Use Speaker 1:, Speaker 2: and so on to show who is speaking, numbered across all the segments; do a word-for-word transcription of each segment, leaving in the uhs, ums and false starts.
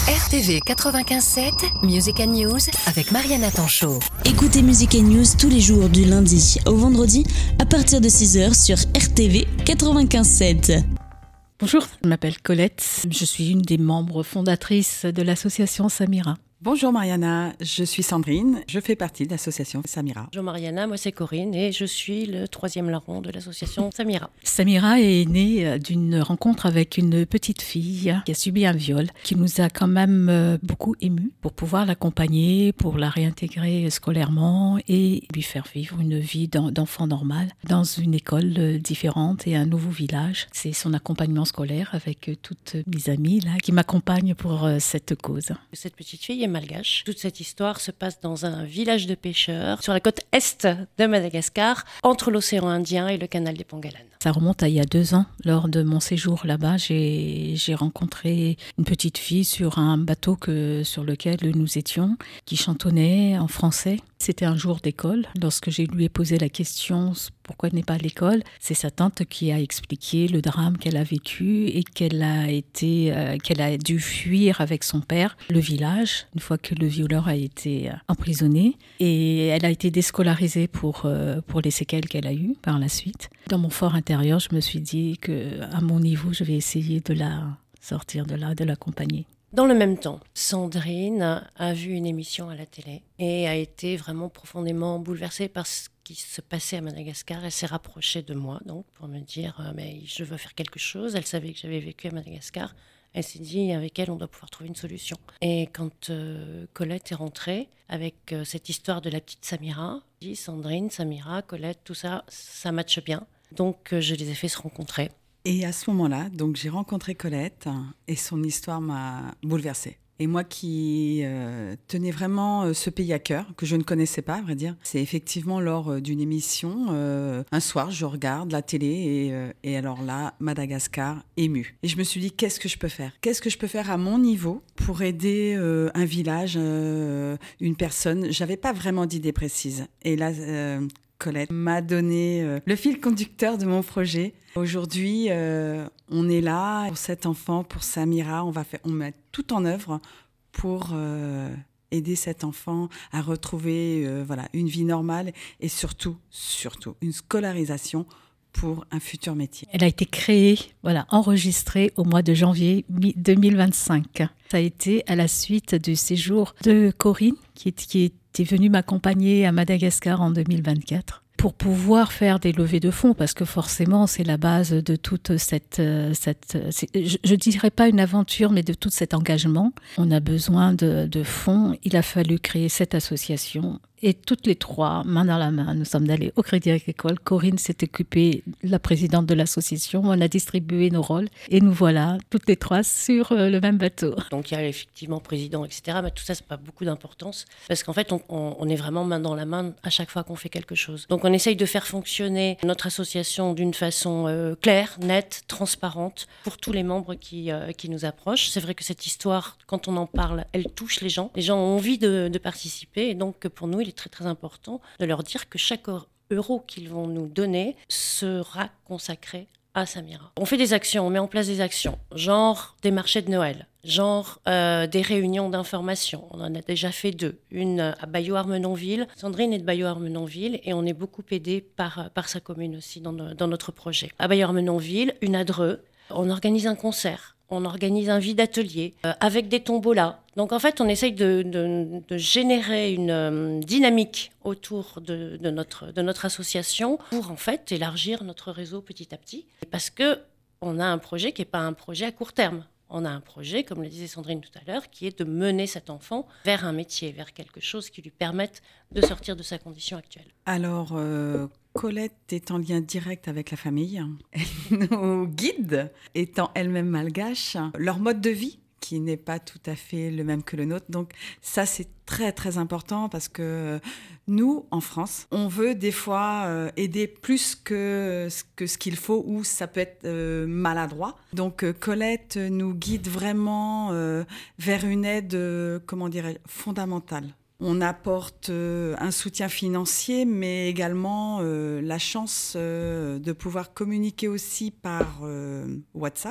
Speaker 1: R T V quatre-vingt-quinze sept, Music and News avec Mariana Tanchot.
Speaker 2: Écoutez Music and News tous les jours du lundi au vendredi à partir de six heures sur R T V quatre-vingt-quinze sept.
Speaker 3: Bonjour, je m'appelle Colette, je suis une des membres fondatrices de l'association Samira.
Speaker 4: Bonjour Mariana, je suis Sandrine, je fais partie de l'association Samira.
Speaker 5: Bonjour Mariana, moi c'est Corinne et je suis le troisième larron de l'association Samira.
Speaker 3: Samira est née d'une rencontre avec une petite fille qui a subi un viol, qui nous a quand même beaucoup émus pour pouvoir l'accompagner, pour la réintégrer scolairement et lui faire vivre une vie d'enfant normal dans une école différente et un nouveau village. C'est son accompagnement scolaire avec toutes mes amies là, qui m'accompagnent pour cette cause.
Speaker 5: Cette petite fille est malgache. Toute cette histoire se passe dans un village de pêcheurs sur la côte est de Madagascar, entre l'océan Indien et le canal des Pengalan.
Speaker 3: Ça remonte à il y a deux ans. Lors de mon séjour là-bas, j'ai, j'ai rencontré une petite fille sur un bateau que, sur lequel nous étions, qui chantonnait en français. C'était un jour d'école. Lorsque je lui ai posé la question pourquoi elle n'est pas à l'école, c'est sa tante qui a expliqué le drame qu'elle a vécu et qu'elle a été, euh, qu'elle a dû fuir avec son père le village une fois que le violeur a été emprisonné. Et elle a été déscolarisée pour, euh, pour les séquelles qu'elle a eues par la suite. Dans mon fort intérieur, je me suis dit qu'à mon niveau, je vais essayer de la sortir de là, de l'accompagner.
Speaker 5: Dans le même temps, Sandrine a vu une émission à la télé et a été vraiment profondément bouleversée par ce qui se passait à Madagascar. Elle s'est rapprochée de moi donc, pour me dire euh, « mais je veux faire quelque chose ». Elle savait que j'avais vécu à Madagascar. Elle s'est dit, avec elle, on doit pouvoir trouver une solution. Et quand euh, Colette est rentrée, avec euh, cette histoire de la petite Samira, j'ai dit, Sandrine, Samira, Colette, tout ça, ça matche bien. Donc, euh, je les ai fait se rencontrer.
Speaker 4: Et à ce moment-là, donc, j'ai rencontré Colette et son histoire m'a bouleversée. Et moi qui euh, tenais vraiment euh, ce pays à cœur, que je ne connaissais pas, à vrai dire, c'est effectivement lors euh, d'une émission, euh, un soir, je regarde la télé et, euh, et alors là, Madagascar, émue. Et je me suis dit, qu'est-ce que je peux faire ? Qu'est-ce que je peux faire à mon niveau pour aider euh, un village, euh, une personne ? J'avais pas vraiment d'idée précise. Et là, euh, Colette m'a donné euh, le fil conducteur de mon projet. Aujourd'hui, euh, on est là pour cet enfant, pour Samira. On va faire, on met tout en œuvre pour euh, aider cet enfant à retrouver euh, voilà, une vie normale et surtout, surtout, une scolarisation pour un futur métier.
Speaker 3: Elle a été créée, voilà, enregistrée au mois de janvier deux mille vingt-cinq. Ça a été à la suite du séjour de Corinne, qui, est, qui était venue m'accompagner à Madagascar en deux mille vingt-quatre. Pour pouvoir faire des levées de fonds, parce que forcément, c'est la base de toute cette... cette je ne dirais pas une aventure, mais de tout cet engagement. On a besoin de, de fonds. Il a fallu créer cette association. Et toutes les trois, main dans la main, nous sommes allés au Crédit Agricole. Corinne s'est occupée, la présidente de l'association. On a distribué nos rôles. Et nous voilà, toutes les trois, sur le même bateau.
Speaker 5: Donc, il y a effectivement président, et cetera. Mais tout ça, ça n'a pas beaucoup d'importance. Parce qu'en fait, on, on, on est vraiment main dans la main à chaque fois qu'on fait quelque chose. Donc, on essaye de faire fonctionner notre association d'une façon euh, claire, nette, transparente, pour tous les membres qui, euh, qui nous approchent. C'est vrai que cette histoire, quand on en parle, elle touche les gens. Les gens ont envie de, de participer. Et donc, pour nous, il est très très important de leur dire que chaque euro qu'ils vont nous donner sera consacré à Samira. On fait des actions, on met en place des actions, genre des marchés de Noël, genre euh, des réunions d'information. On en a déjà fait deux, une à Bayeux-Armenonville. Sandrine est de Bayeux-Armenonville et on est beaucoup aidé par, par sa commune aussi dans, no, dans notre projet. À Bayeux-Armenonville, une à Dreux, on organise un concert. On organise un vide atelier euh, avec des tombolas. Donc en fait, on essaye de, de, de générer une euh, dynamique autour de, de, notre, de notre association pour en fait élargir notre réseau petit à petit. Parce qu'on a un projet qui n'est pas un projet à court terme. On a un projet, comme le disait Sandrine tout à l'heure, qui est de mener cet enfant vers un métier, vers quelque chose qui lui permette de sortir de sa condition actuelle.
Speaker 4: Alors, euh, Colette est en lien direct avec la famille. Elle nous guide, étant elle-même malgache. Leur mode de vie, qui n'est pas tout à fait le même que le nôtre. Donc ça, c'est très, très important parce que nous, en France, on veut des fois euh, aider plus que, que ce qu'il faut ou ça peut être euh, maladroit. Donc euh, Colette nous guide vraiment euh, vers une aide, euh, comment dirais-je, fondamentale. On apporte euh, un soutien financier, mais également euh, la chance euh, de pouvoir communiquer aussi par euh, WhatsApp,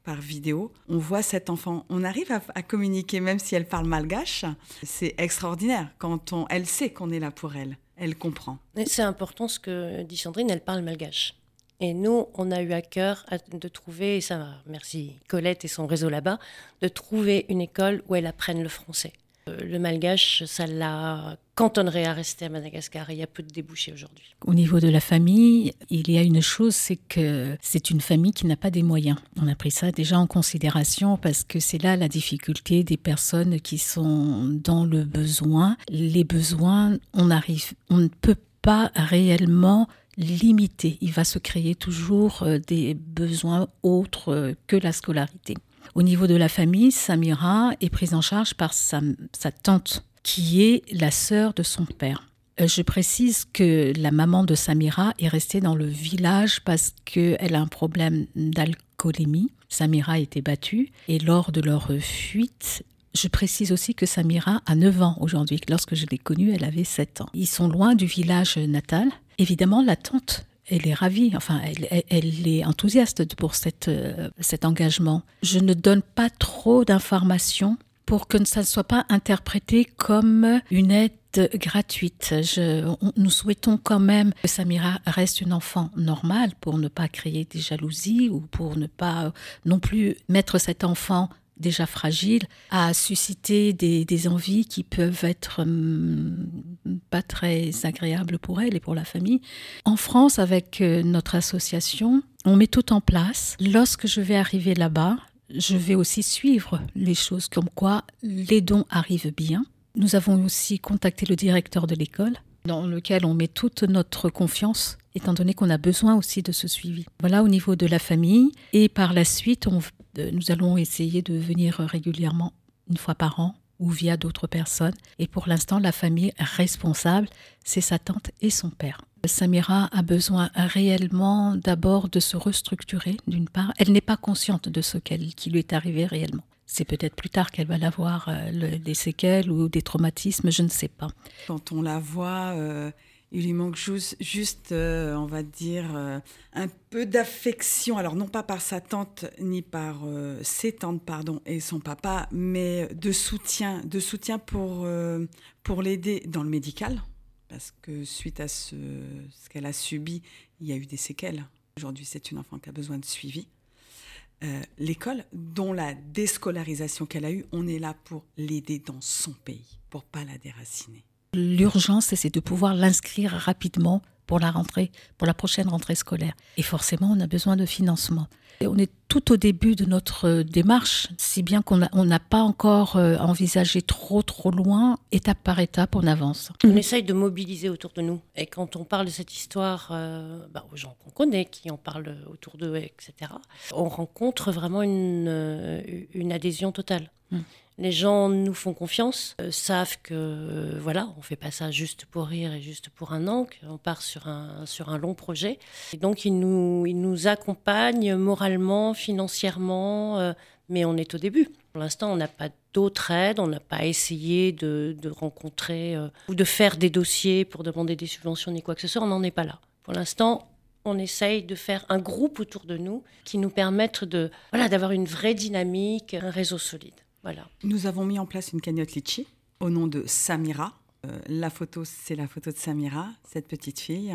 Speaker 4: par vidéo, on voit cet enfant. On arrive à, à communiquer, même si elle parle malgache. C'est extraordinaire. Quand on, elle sait qu'on est là pour elle, elle comprend.
Speaker 5: Et c'est important ce que dit Sandrine, elle parle malgache. Et nous, on a eu à cœur de trouver, et ça, merci Colette et son réseau là-bas, de trouver une école où elle apprenne le français. Le malgache, ça la cantonnerait à rester à Madagascar. Et il y a peu de débouchés aujourd'hui.
Speaker 3: Au niveau de la famille, il y a une chose, c'est que c'est une famille qui n'a pas des moyens. On a pris ça déjà en considération parce que c'est là la difficulté des personnes qui sont dans le besoin. Les besoins, on arrive, on ne peut pas réellement limiter. Il va se créer toujours des besoins autres que la scolarité. Au niveau de la famille, Samira est prise en charge par sa, sa tante, qui est la sœur de son père. Je précise que la maman de Samira est restée dans le village parce qu'elle a un problème d'alcoolémie. Samira a été battue et lors de leur fuite, je précise aussi que Samira a neuf ans aujourd'hui. Lorsque je l'ai connue, elle avait sept ans. Ils sont loin du village natal. Évidemment, la tante, elle est ravie, enfin, elle, elle, elle est enthousiaste pour cette, euh, cet engagement. Je ne donne pas trop d'informations pour que ça ne soit pas interprété comme une aide gratuite. Je, on, nous souhaitons quand même que Samira reste une enfant normale pour ne pas créer des jalousies ou pour ne pas non plus mettre cet enfant déjà fragile, à susciter des, des envies qui peuvent être hum, pas très agréables pour elle et pour la famille. En France, avec euh, notre association, on met tout en place. Lorsque je vais arriver là-bas, je vais aussi suivre les choses comme quoi les dons arrivent bien. Nous avons aussi contacté le directeur de l'école, dans lequel on met toute notre confiance, étant donné qu'on a besoin aussi de ce suivi. Voilà au niveau de la famille. Et par la suite, on Nous allons essayer de venir régulièrement, une fois par an, ou via d'autres personnes. Et pour l'instant, la famille responsable, c'est sa tante et son père. Samira a besoin réellement d'abord de se restructurer, d'une part. Elle n'est pas consciente de ce qu'elle, qui lui est arrivé réellement. C'est peut-être plus tard qu'elle va avoir euh, le, des séquelles ou des traumatismes, je ne sais pas.
Speaker 4: Quand on la voit... Euh... Il lui manque juste, juste euh, on va dire, euh, un peu d'affection. Alors, non pas par sa tante, ni par euh, ses tantes, pardon, et son papa, mais de soutien, de soutien pour, euh, pour l'aider dans le médical. Parce que suite à ce, ce qu'elle a subi, il y a eu des séquelles. Aujourd'hui, c'est une enfant qui a besoin de suivi. Euh, l'école, dont la déscolarisation qu'elle a eue, on est là pour l'aider dans son pays, pour ne pas la déraciner.
Speaker 3: L'urgence, c'est de pouvoir l'inscrire rapidement pour la rentrée, pour la prochaine rentrée scolaire. Et forcément, on a besoin de financement. Et on est tout au début de notre démarche, si bien qu'on n'a on n'a pas encore envisagé trop, trop loin. Étape par étape, on avance.
Speaker 5: On essaye de mobiliser autour de nous. Et quand on parle de cette histoire euh, bah, aux gens qu'on connaît, qui en parlent autour d'eux, et cetera, on rencontre vraiment une, une adhésion totale. Mmh. Les gens nous font confiance, euh, savent que euh, voilà, on fait pas ça juste pour rire et juste pour un an, on part sur un, sur un long projet. Et donc ils nous, ils nous accompagnent moralement, financièrement, euh, mais on est au début. Pour l'instant, on n'a pas d'autre aide, on n'a pas essayé de, de rencontrer euh, ou de faire des dossiers pour demander des subventions ni quoi que ce soit, on n'en est pas là. Pour l'instant, on essaye de faire un groupe autour de nous qui nous permette de, voilà, d'avoir une vraie dynamique, un réseau solide. Voilà.
Speaker 4: Nous avons mis en place une cagnotte Litchi au nom de Samira. Euh, la photo, c'est la photo de Samira, cette petite fille.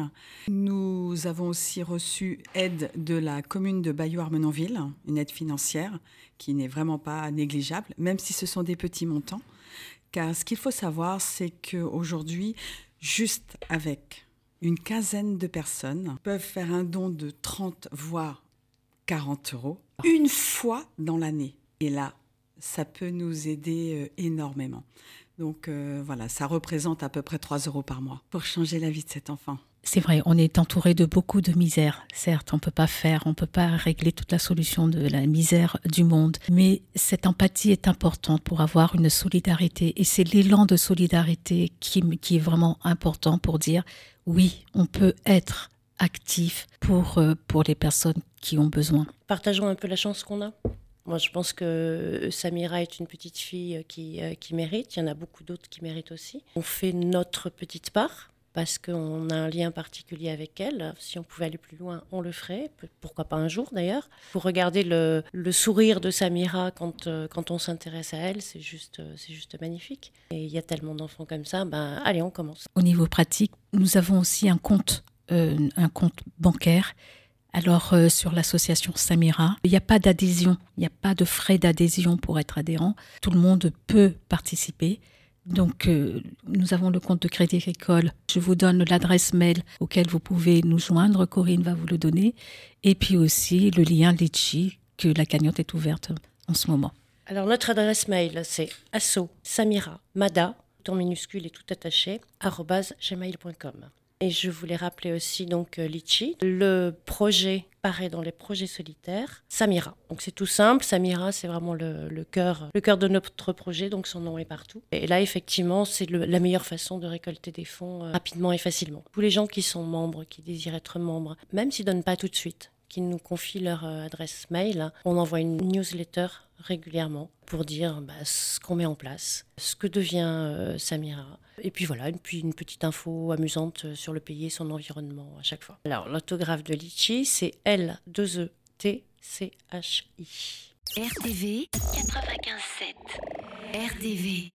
Speaker 4: Nous avons aussi reçu aide de la commune de Bayeux-Armenonville, une aide financière qui n'est vraiment pas négligeable, même si ce sont des petits montants. Car ce qu'il faut savoir, c'est qu'aujourd'hui, juste avec une quinzaine de personnes peuvent faire un don de trente voire quarante euros une fois dans l'année. Et là, ça peut nous aider euh, énormément. Donc euh, voilà, ça représente à peu près trois euros par mois pour changer la vie de cet enfant.
Speaker 3: C'est vrai, on est entouré de beaucoup de misère. Certes, on ne peut pas faire, on ne peut pas régler toute la solution de la misère du monde. Mais cette empathie est importante pour avoir une solidarité. Et c'est l'élan de solidarité qui, qui est vraiment important pour dire oui, on peut être actif pour, euh, pour les personnes qui ont besoin.
Speaker 5: Partageons un peu la chance qu'on a. Moi, je pense que Samira est une petite fille qui, euh, qui mérite. Il y en a beaucoup d'autres qui méritent aussi. On fait notre petite part. parce qu'on a un lien particulier avec elle. Si on pouvait aller plus loin, on le ferait. Pourquoi pas un jour d'ailleurs. Pour regarder le, le sourire de Samira quand, euh, quand on s'intéresse à elle, c'est juste, c'est juste magnifique. Et il y a tellement d'enfants comme ça, ben, allez, on commence.
Speaker 3: Au niveau pratique, nous avons aussi un compte, euh, un compte bancaire. Alors, euh, sur l'association Samira, il n'y a pas d'adhésion, il n'y a pas de frais d'adhésion pour être adhérent. Tout le monde peut participer. Donc, euh, nous avons le compte de Crédit Agricole. Je vous donne l'adresse mail auquel vous pouvez nous joindre. Corinne va vous le donner. Et puis aussi le lien Litchi, que la cagnotte est ouverte en ce moment.
Speaker 5: Alors, notre adresse mail, c'est asso samira mada, tout en minuscule et tout attaché, arobase gmail point com. Et je voulais rappeler aussi donc Litchi. Le projet paraît dans les projets solitaires, Samira. Donc c'est tout simple, Samira c'est vraiment le, le, cœur, le cœur de notre projet, donc son nom est partout. Et là effectivement c'est le, la meilleure façon de récolter des fonds euh, rapidement et facilement. Tous les gens qui sont membres, qui désirent être membres, même s'ils ne donnent pas tout de suite, qui nous confient leur euh, adresse mail, on envoie une newsletter régulièrement pour dire bah, ce qu'on met en place, ce que devient euh, Samira. Et puis voilà, et puis une petite info amusante sur le pays et son environnement à chaque fois. Alors l'autographe de Litchi, c'est L deux E T C H I.
Speaker 1: R T V quatre-vingt-quinze sept. R T V.